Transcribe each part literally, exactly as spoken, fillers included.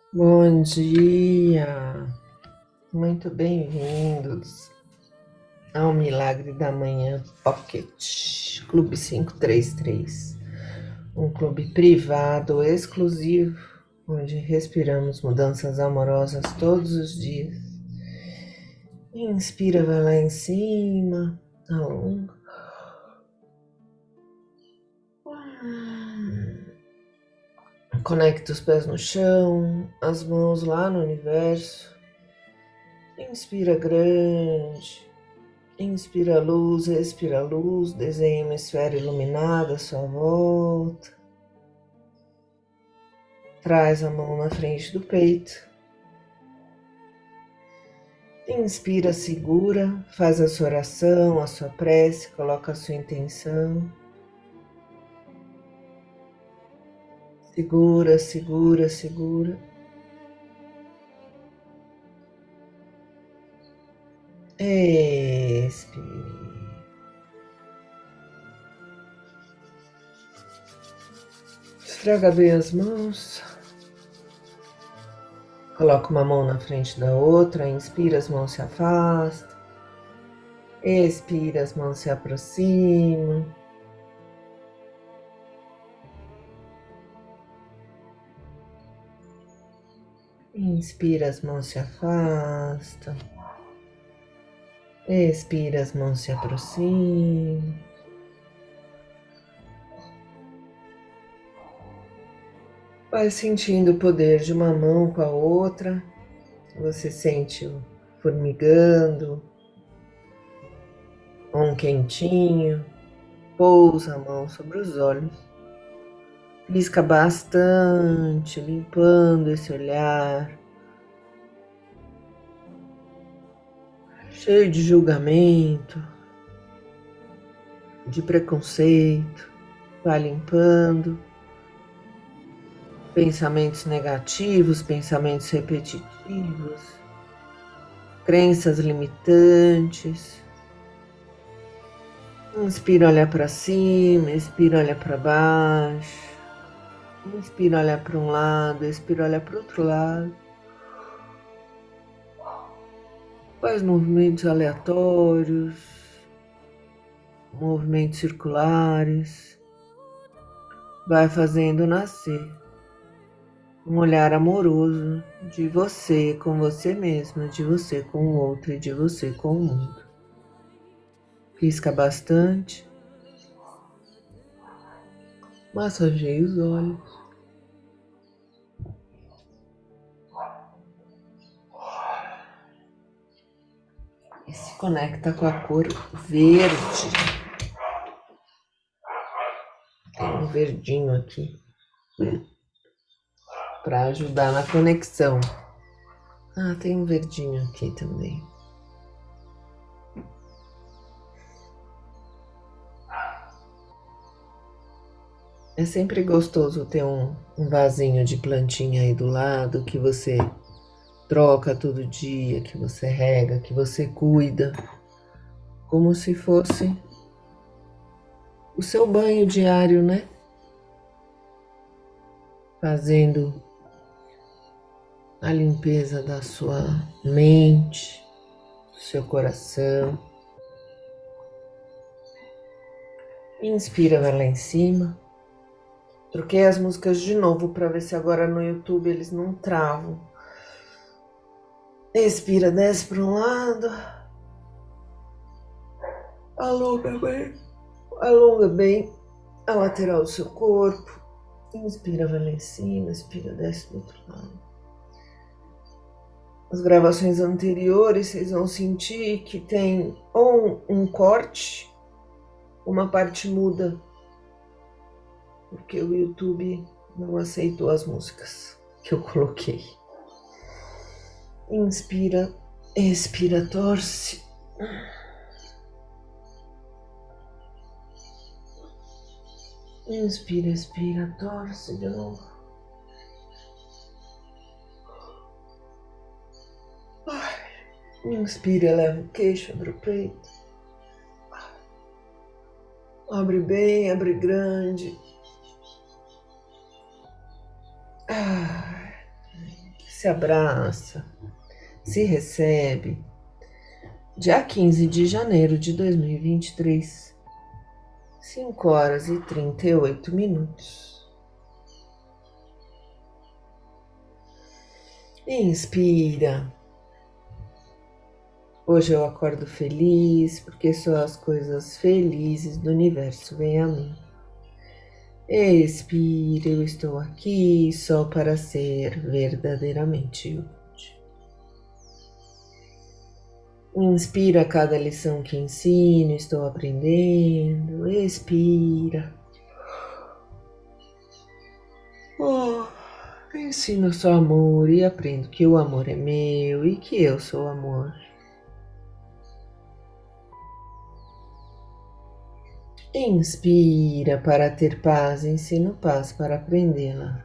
Bom dia, muito bem-vindos ao Milagre da Manhã Pocket Clube quinhentos e trinta e três, um clube privado exclusivo onde respiramos mudanças amorosas todos os dias. Inspira, vai lá em cima, alonga. Conecta os pés no chão, as mãos lá no universo. Inspira grande. Inspira luz, respira luz, desenha uma esfera iluminada à sua volta. Traz a mão na frente do peito. Inspira, segura, faz a sua oração, a sua prece, coloca a sua intenção. Segura, segura, segura. Expire. Esfrega bem as mãos. Coloca uma mão na frente da outra, inspira, as mãos se afastam. Expira, as mãos se aproximam. Inspira, as mãos se afastam. Expira, as mãos se aproximam. Vai sentindo o poder de uma mão com a outra. Você sente-o formigando, um quentinho. Pousa a mão sobre os olhos. Pisca bastante, limpando esse olhar cheio de julgamento, de preconceito. Vai limpando pensamentos negativos, pensamentos repetitivos, crenças limitantes. Inspira, olha para cima, expira, olha para baixo. Inspira, olha para um lado, expira, olha para o outro lado. Faz movimentos aleatórios, movimentos circulares. Vai fazendo nascer um olhar amoroso de você com você mesma, de você com o outro e de você com o mundo. Pisca bastante. Massageie os olhos. E se conecta com a cor verde. Tem um verdinho aqui para ajudar na conexão. Ah, tem um verdinho aqui também. É sempre gostoso ter um, um vasinho de plantinha aí do lado que você troca todo dia, que você rega, que você cuida, como se fosse o seu banho diário, né? Fazendo a limpeza da sua mente, do seu coração. Inspira, vai lá em cima. Troquei as músicas de novo para ver se agora no YouTube eles não travam. Expira, desce para um lado. Alonga bem. Alonga bem a lateral do seu corpo. Inspira, vai lá em cima. Expira, desce do outro lado. As gravações anteriores, vocês vão sentir que tem ou um corte, uma parte muda, porque o YouTube não aceitou as músicas que eu coloquei. Inspira, expira, torce. Inspira, expira, torce de novo. Inspira, leva o queixo, abre o peito. Abre bem, abre grande. se abraça, se recebe. Dia quinze de janeiro de dois mil e vinte e três, cinco horas e trinta e oito minutos. Inspira. Hoje eu acordo feliz, porque só as coisas felizes do universo vêm a mim. Expira, eu estou aqui só para ser verdadeiramente útil. Inspira cada lição que ensino, estou aprendendo. Expira. Oh, ensino só amor e aprendo que o amor é meu e que eu sou amor. Inspira para ter paz, ensino paz para aprendê-la.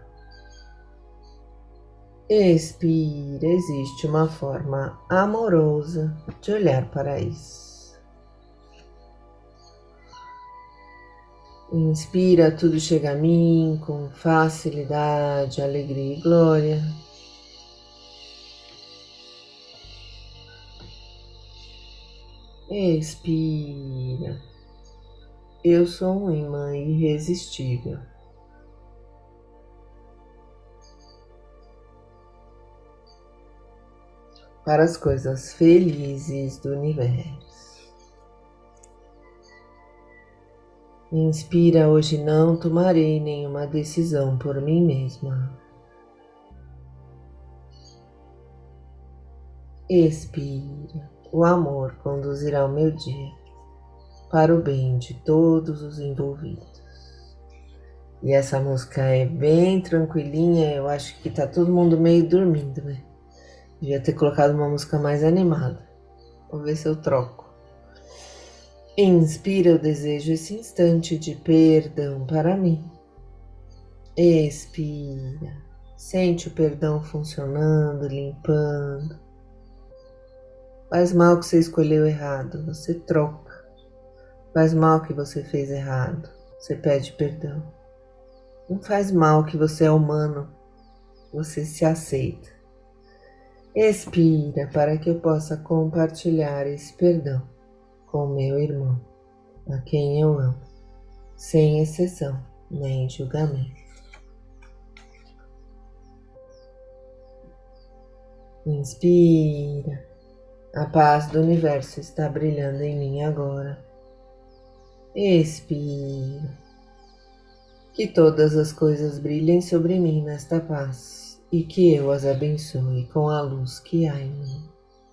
Expira, existe uma forma amorosa de olhar para isso. Inspira, tudo chega a mim com facilidade, alegria e glória. Expira. Eu sou um imã irresistível. Para as coisas felizes do universo. Inspira, hoje não tomarei nenhuma decisão por mim mesma. Expira, o amor conduzirá o meu dia para o bem de todos os envolvidos. E essa música é bem tranquilinha, eu acho que tá todo mundo meio dormindo, né? Devia ter colocado uma música mais animada. Vou ver se eu troco. Inspira, eu desejo esse instante de perdão para mim. Expira. Sente o perdão funcionando, limpando. Faz mal que você escolheu errado, você troca. Faz mal que você fez errado, você pede perdão. Não faz mal que você é humano, você se aceita. Expira para que eu possa compartilhar esse perdão com meu irmão, a quem eu amo, sem exceção nem julgamento. Inspira, a paz do universo está brilhando em mim agora. Expira, que todas as coisas brilhem sobre mim nesta paz e que eu as abençoe com a luz que há em mim.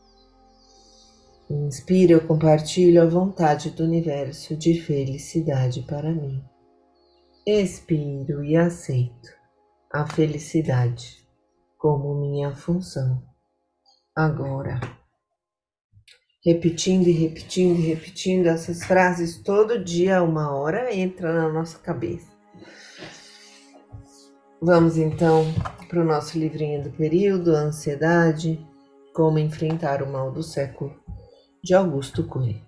Inspira, eu compartilho a vontade do universo de felicidade para mim. Expiro e aceito a felicidade como minha função agora. Repetindo e repetindo e repetindo essas frases todo dia, uma hora entra na nossa cabeça. Vamos então para o nosso livrinho do período, a Ansiedade, como enfrentar o mal do século, de Augusto Cury.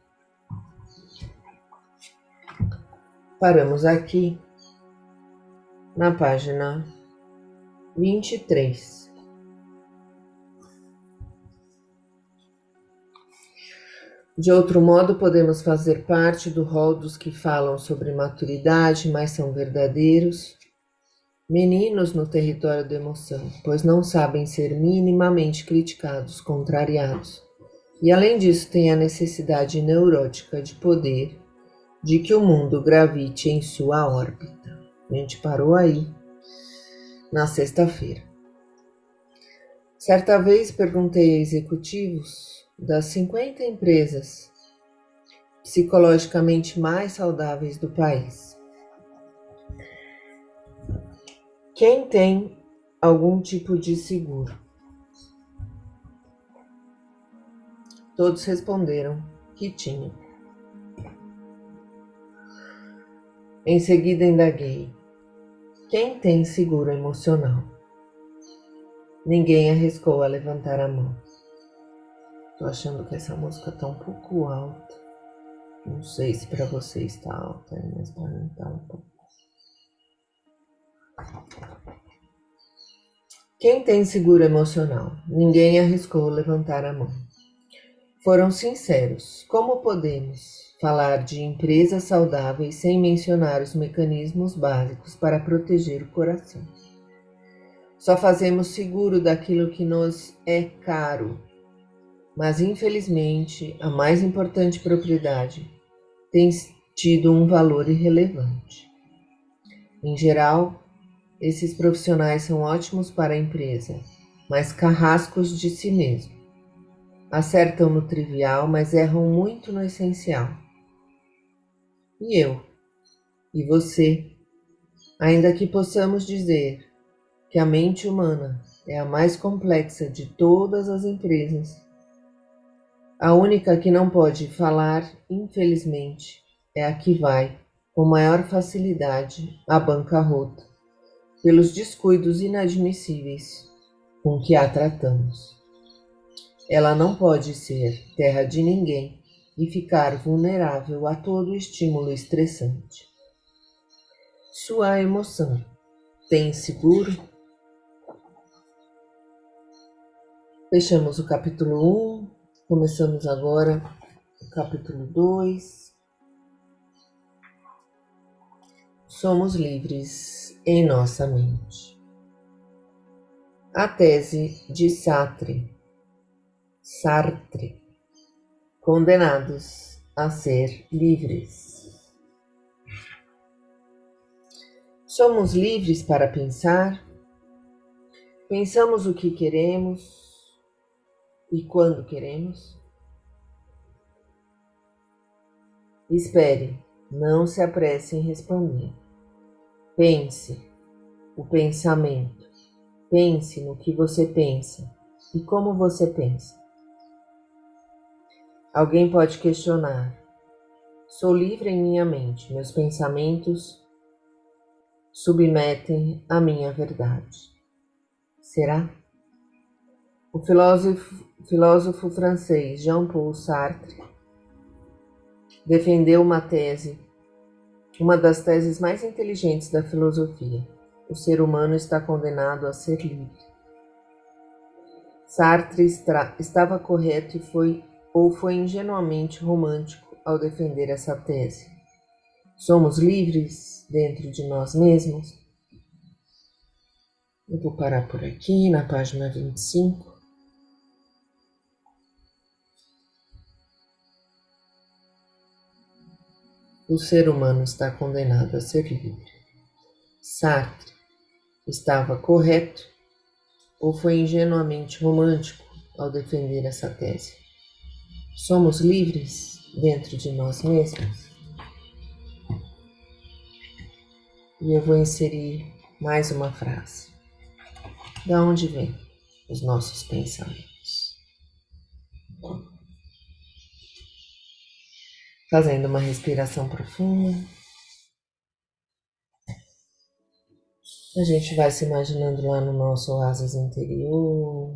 Paramos aqui na página vinte e três. De outro modo, podemos fazer parte do rol dos que falam sobre maturidade, mas são verdadeiros meninos no território da emoção, pois não sabem ser minimamente criticados, contrariados. E além disso, têm a necessidade neurótica de poder, de que o mundo gravite em sua órbita. A gente parou aí na sexta-feira. Certa vez perguntei a executivos das cinquenta empresas psicologicamente mais saudáveis do país: quem tem algum tipo de seguro? Todos responderam que tinham. Em seguida indaguei: quem tem seguro emocional? Ninguém arriscou a levantar a mão. Tô achando que essa música tá um pouco alta. Não sei se para você está alta, mas para mim tá um pouco. Quem tem seguro emocional? Ninguém arriscou levantar a mão. Foram sinceros. Como podemos falar de empresas saudáveis sem mencionar os mecanismos básicos para proteger o coração? Só fazemos seguro daquilo que nos é caro, mas infelizmente a mais importante propriedade tem tido um valor irrelevante. Em geral, esses profissionais são ótimos para a empresa, mas carrascos de si mesmo. Acertam no trivial, mas erram muito no essencial. E eu? E você? Ainda que possamos dizer que a mente humana é a mais complexa de todas as empresas, a única que não pode falar, infelizmente, é a que vai, com maior facilidade, à bancarrota, pelos descuidos inadmissíveis com que a tratamos. Ela não pode ser terra de ninguém e ficar vulnerável a todo estímulo estressante. Sua emoção tem seguro? Fechamos o capítulo um, começamos agora o capítulo dois. Somos livres em nossa mente. A tese de Sartre. Sartre. Condenados a ser livres. Somos livres para pensar. Pensamos o que queremos e quando queremos. Espere, não se apresse em responder. Pense o pensamento. Pense no que você pensa e como você pensa. Alguém pode questionar. Sou livre em minha mente. Meus pensamentos submetem a minha verdade. Será? O filósofo, filósofo francês Jean-Paul Sartre defendeu uma tese, uma das teses mais inteligentes da filosofia. O ser humano está condenado a ser livre. Sartre estra, estava correto e foi ou foi ingenuamente romântico ao defender essa tese. Somos livres dentro de nós mesmos? Eu vou parar por aqui na página vinte e cinco. O ser humano está condenado a ser livre. Sartre estava correto ou foi ingenuamente romântico ao defender essa tese? Somos livres dentro de nós mesmos? E eu vou inserir mais uma frase. Da onde vêm os nossos pensamentos? Fazendo uma respiração profunda, a gente vai se imaginando lá no nosso oásis interior,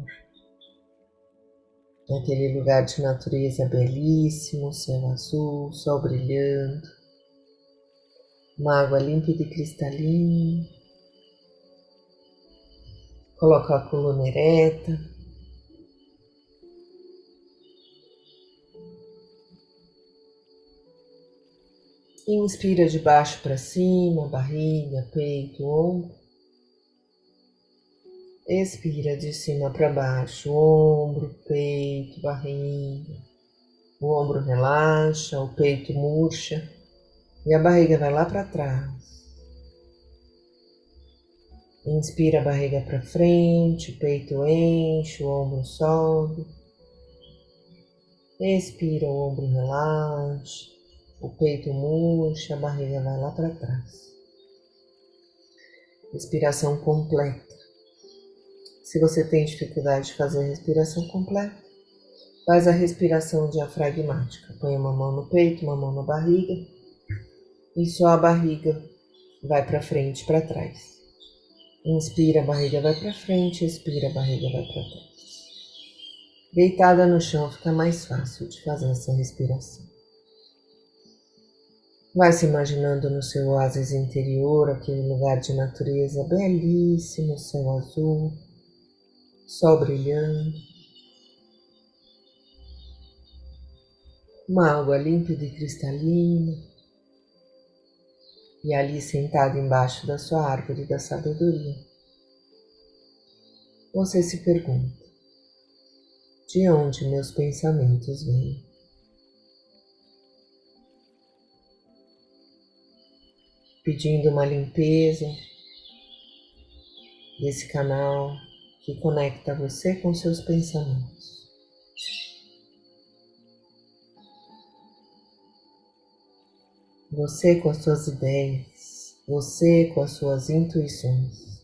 naquele lugar de natureza belíssimo, céu azul, sol brilhando, uma água límpida e cristalina. Coloca a coluna ereta. Inspira de baixo para cima, barriga, peito, ombro. Expira de cima para baixo, ombro, peito, barriga. O ombro relaxa, o peito murcha e a barriga vai lá para trás. Inspira a barriga para frente, o peito enche, o ombro sobe. Expira, o ombro relaxa, o peito murcha, a barriga vai lá para trás. Respiração completa. Se você tem dificuldade de fazer a respiração completa, faz a respiração diafragmática. Põe uma mão no peito, uma mão na barriga e só a barriga vai para frente e para trás. Inspira, a barriga vai para frente, expira, a barriga vai para trás. Deitada no chão fica mais fácil de fazer essa respiração. Vai se imaginando no seu oásis interior, aquele lugar de natureza belíssimo, céu azul, sol brilhando, uma água límpida e cristalina, e ali sentado embaixo da sua árvore da sabedoria, você se pergunta: de onde meus pensamentos vêm? Pedindo uma limpeza desse canal que conecta você com seus pensamentos. Você com as suas ideias, você com as suas intuições.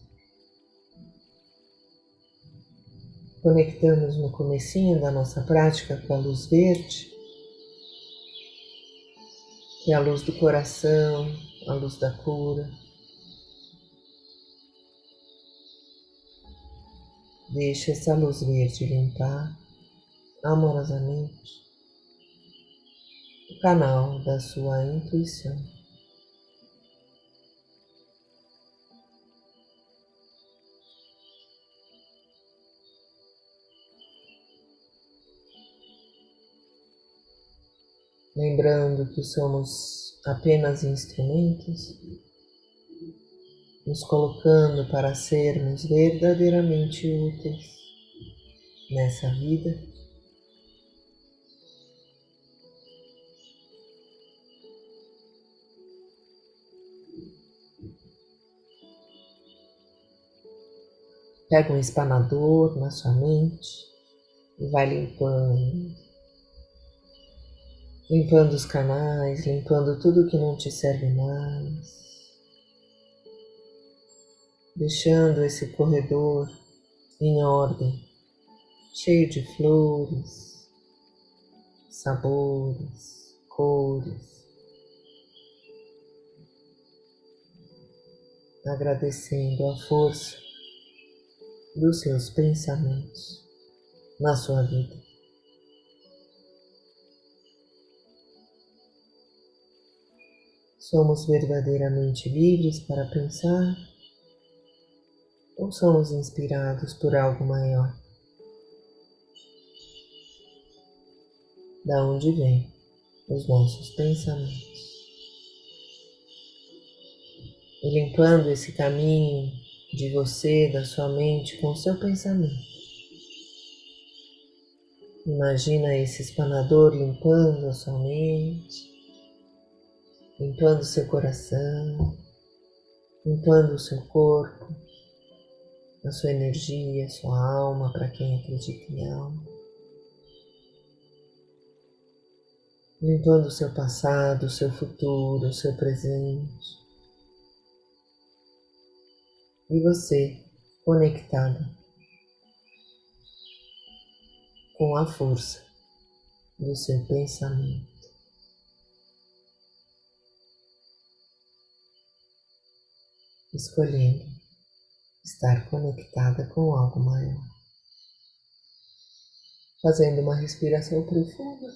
Conectamos no comecinho da nossa prática com a luz verde, que é a luz do coração, a luz da cura. Deixe essa luz verde limpar amorosamente o canal da sua intuição. Lembrando que somos apenas instrumentos, nos colocando para sermos verdadeiramente úteis nessa vida. Pega um espanador na sua mente e vai limpando, limpando os canais, limpando tudo que não te serve mais, deixando esse corredor em ordem, cheio de flores, sabores, cores, agradecendo a força dos seus pensamentos na sua vida. Somos verdadeiramente livres para pensar ou somos inspirados por algo maior? Da onde vêm os nossos pensamentos? E limpando esse caminho de você, da sua mente, com o seu pensamento. Imagina esse espanador limpando a sua mente, limpando o seu coração, limpando o seu corpo, a sua energia, a sua alma, para quem acredita em alma. Limpando o seu passado, o seu futuro, o seu presente. E você, conectado com a força do seu pensamento. Escolhendo estar conectada com algo maior. Fazendo uma respiração profunda.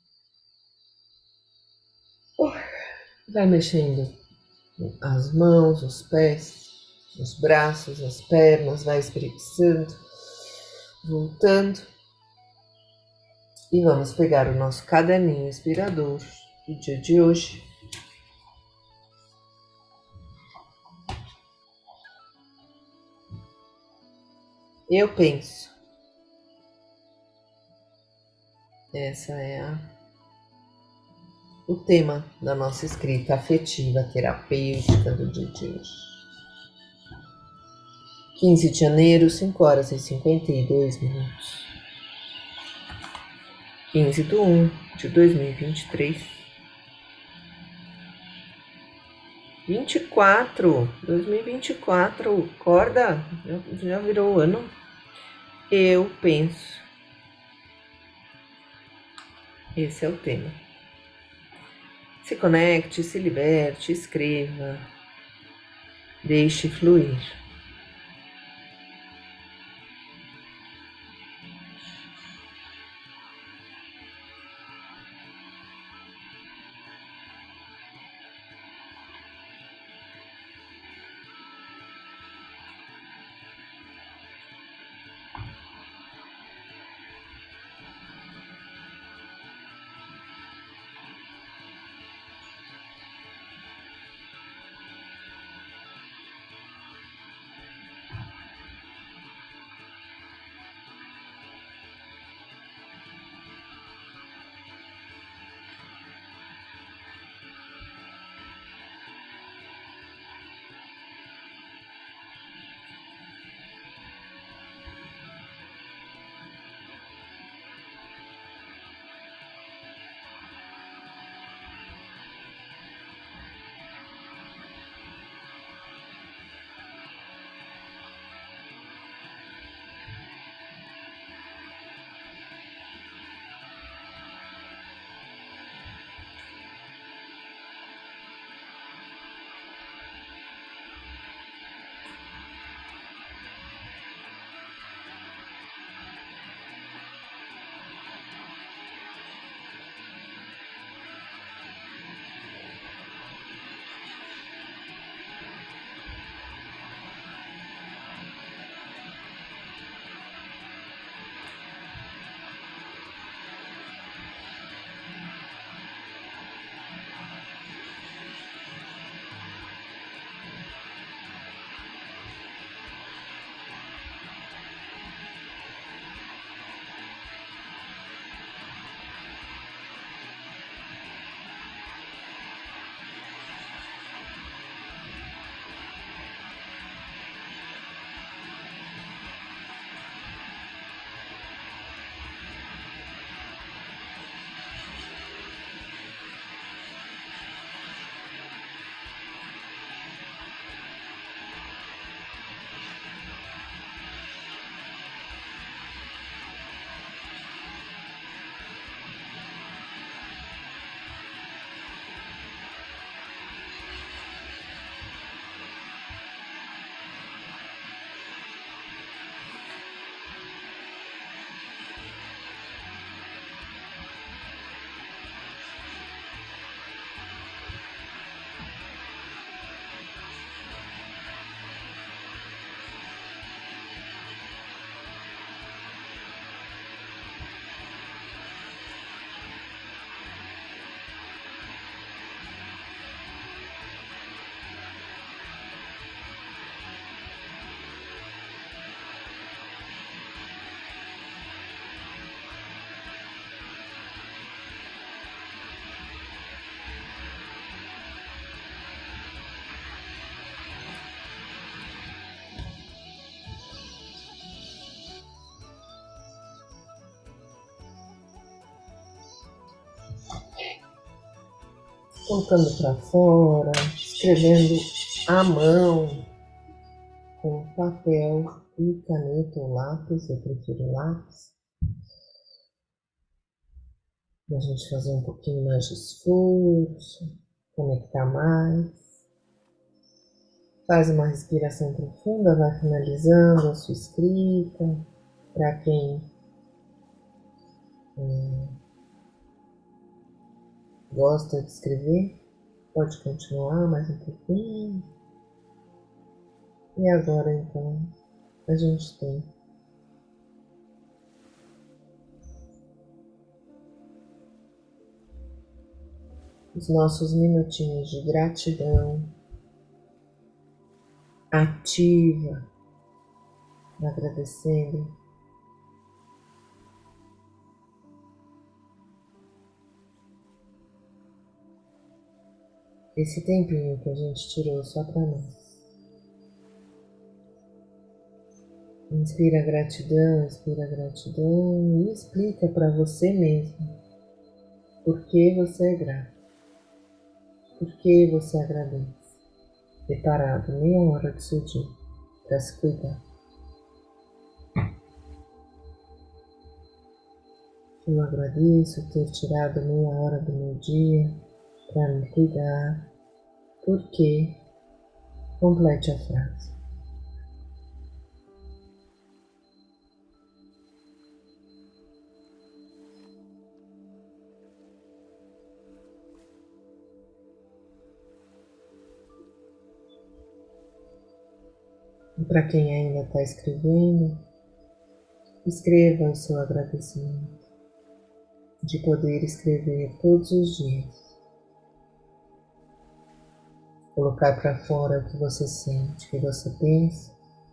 Vai mexendo as mãos, os pés, os braços, as pernas, vai espreguiçando, voltando. E vamos pegar o nosso caderninho inspirador do dia de hoje. Eu penso. Essa é a, o tema da nossa escrita afetiva terapêutica do dia de hoje. quinze de janeiro, cinco horas e cinquenta e dois minutos. quinze de um de dois mil e vinte e três. vinte e quatro, dois mil e vinte e quatro, acorda, já, já virou o ano. Eu penso. Esse é o tema. Se conecte, se liberte, escreva, deixe fluir. colocando para fora, escrevendo à mão, com papel e caneta ou lápis, eu prefiro lápis, para a gente fazer um pouquinho mais de esforço, conectar mais. Faz uma respiração profunda, vai finalizando a sua escrita. Para quem hum, gosta de escrever, pode continuar mais um pouquinho. E agora então a gente tem os nossos minutinhos de gratidão ativa, agradecendo esse tempinho que a gente tirou só para nós. Inspira gratidão, inspira gratidão e explica para você mesmo por que você é grato, por que você agradece. Preparado meia hora do seu dia para se cuidar. Eu agradeço ter tirado meia hora do meu dia para me cuidar, porque complete a frase. E para quem ainda está escrevendo, escreva o seu agradecimento de poder escrever todos os dias. Colocar para fora o que você sente, o que você pensa,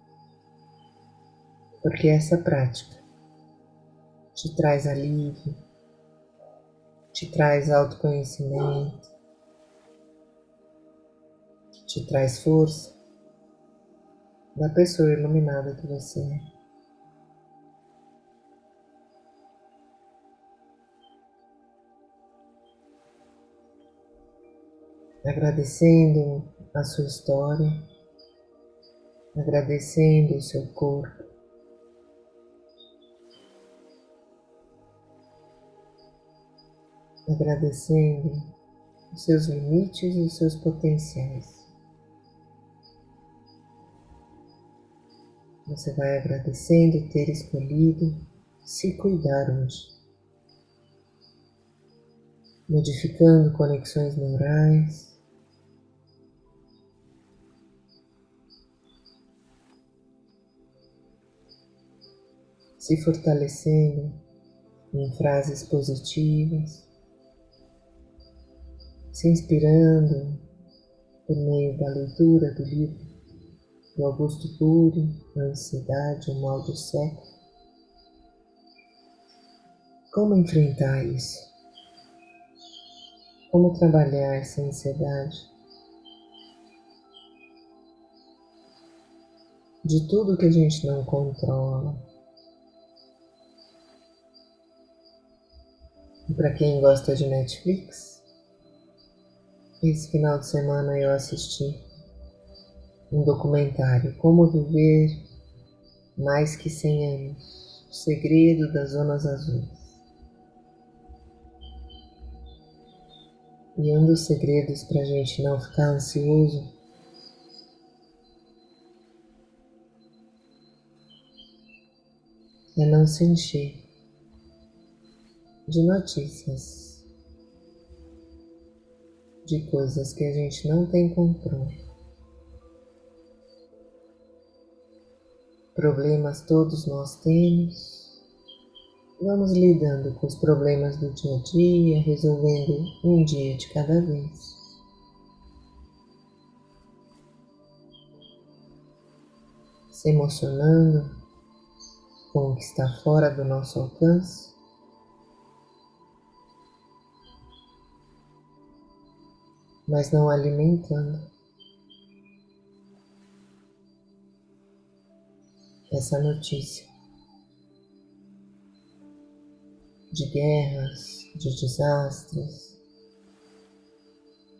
porque essa prática te traz alívio, te traz autoconhecimento, te traz força da pessoa iluminada que você é. Agradecendo a sua história, agradecendo o seu corpo, agradecendo os seus limites e os seus potenciais. Você vai agradecendo ter escolhido se cuidar hoje, modificando conexões neurais, se fortalecendo em frases positivas, se inspirando por meio da leitura do livro do Augusto Cury, A Ansiedade, o Mal do Século. Como enfrentar isso? Como trabalhar essa ansiedade? De tudo que a gente não controla. E para quem gosta de Netflix, esse final de semana eu assisti um documentário, Como Viver Mais que cem anos, o segredo das zonas azuis. E um dos segredos para a gente não ficar ansioso é não se encher de notícias, de coisas que a gente não tem controle. Problemas todos nós temos. Vamos lidando com os problemas do dia a dia, resolvendo um dia de cada vez. Se emocionando com o que está fora do nosso alcance. Mas não alimentando essa notícia de guerras, de desastres,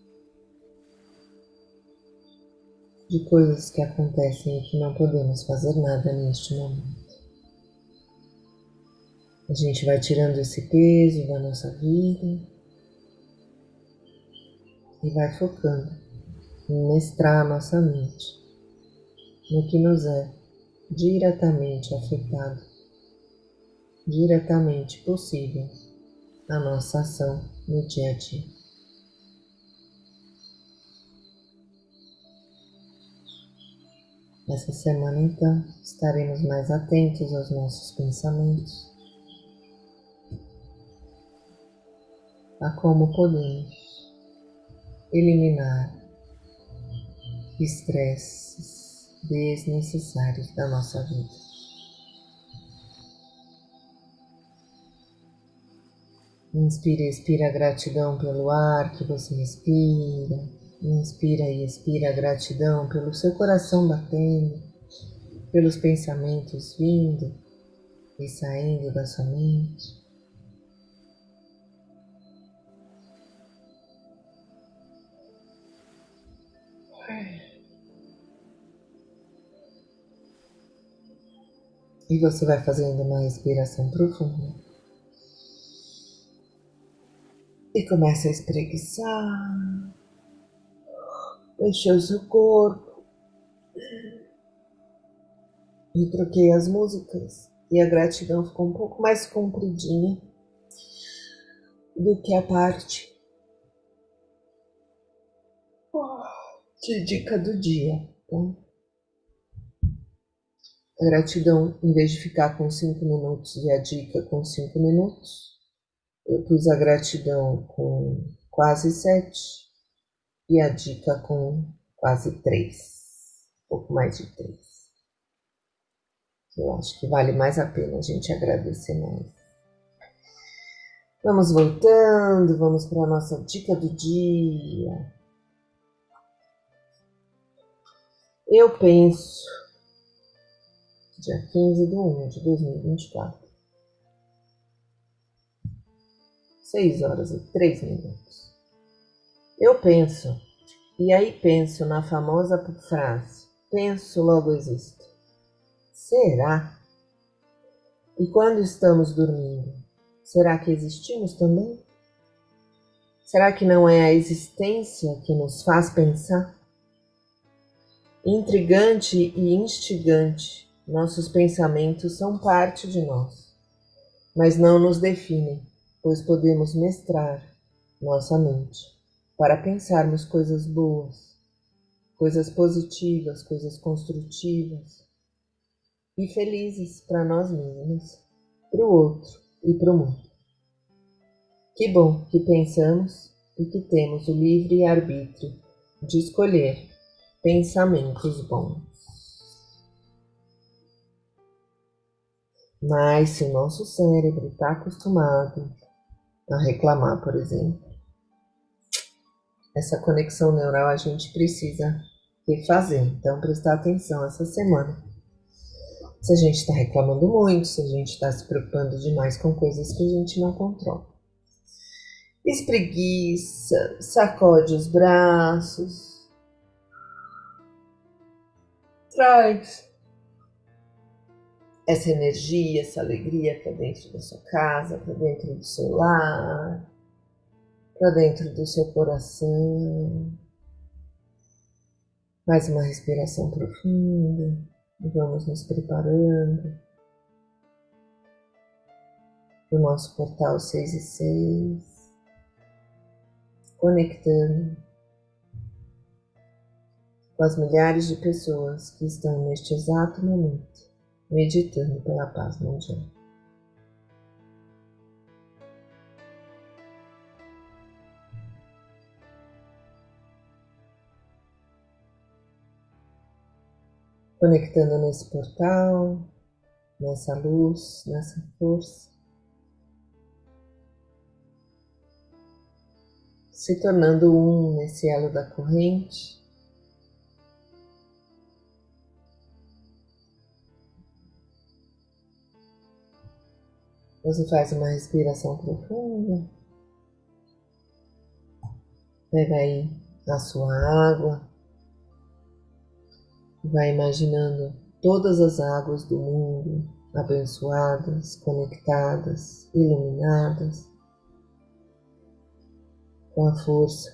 de coisas que acontecem e que não podemos fazer nada neste momento. A gente vai tirando esse peso da nossa vida e vai focando em mestrar a nossa mente no que nos é diretamente afetado, diretamente possível a nossa ação no dia a dia. Essa semana, então, estaremos mais atentos aos nossos pensamentos, a como podemos eliminar estresses desnecessários da nossa vida. Inspira e expira gratidão pelo ar que você respira. Inspira e expira gratidão pelo seu coração batendo, pelos pensamentos vindo e saindo da sua mente. E você vai fazendo uma respiração profunda. E começa a espreguiçar, mexer o seu corpo. Eu troquei as músicas e a gratidão ficou um pouco mais compridinha do que a parte de dica do dia. Tá? A gratidão, em vez de ficar com cinco minutos e a dica com cinco minutos, eu pus a gratidão com quase sete e a dica com quase três, um pouco mais de três. Eu acho que vale mais a pena a gente agradecer mais. Vamos voltando, vamos para a nossa dica do dia. Eu penso, dia quinze de um de dois mil e vinte e quatro, seis horas e três minutos. Eu penso, e aí penso na famosa frase, penso, logo existo. Será? E quando estamos dormindo, será que existimos também? Será que não é a existência que nos faz pensar? Intrigante e instigante, nossos pensamentos são parte de nós, mas não nos definem, pois podemos mestrar nossa mente para pensarmos coisas boas, coisas positivas, coisas construtivas e felizes para nós mesmos, para o outro e para o mundo. Que bom que pensamos e que temos o livre arbítrio de escolher pensamentos bons. Mas se o nosso cérebro está acostumado a reclamar, por exemplo, essa conexão neural a gente precisa refazer. Então, prestar atenção essa semana. Se a gente está reclamando muito, se a gente está se preocupando demais com coisas que a gente não controla. Espreguiça, sacode os braços, traz essa energia, essa alegria para dentro da sua casa, para dentro do seu lar, para dentro do seu coração. Mais uma respiração profunda e vamos nos preparando para o nosso portal seis e seis, conectando com as milhares de pessoas que estão neste exato momento meditando pela paz mundial. Conectando nesse portal, nessa luz, nessa força, se tornando um nesse elo da corrente. Você faz uma respiração profunda, pega aí a sua água, Vai imaginando todas as águas do mundo abençoadas, conectadas, iluminadas, com a força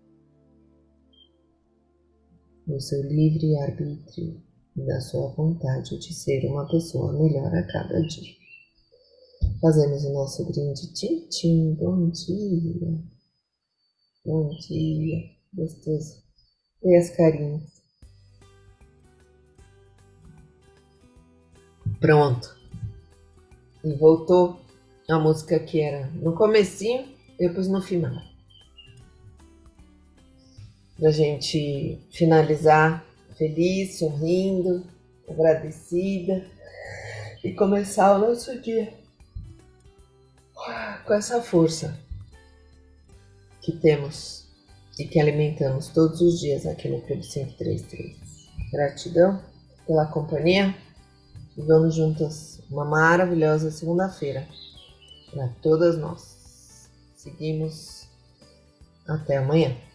do seu livre arbítrio e da sua vontade de ser uma pessoa melhor a cada dia. Fazemos o nosso brinde. Tchim, tchim, bom dia. Bom dia. Gostoso. E as carinhas. Pronto. E voltou a música que era no comecinho, depois no final. Pra gente finalizar feliz, sorrindo, agradecida e começar o nosso dia com essa força que temos e que alimentamos todos os dias aqui no Clube cento e trinta e três. Gratidão pela companhia e vamos juntas uma maravilhosa segunda-feira para todas nós. Seguimos até amanhã.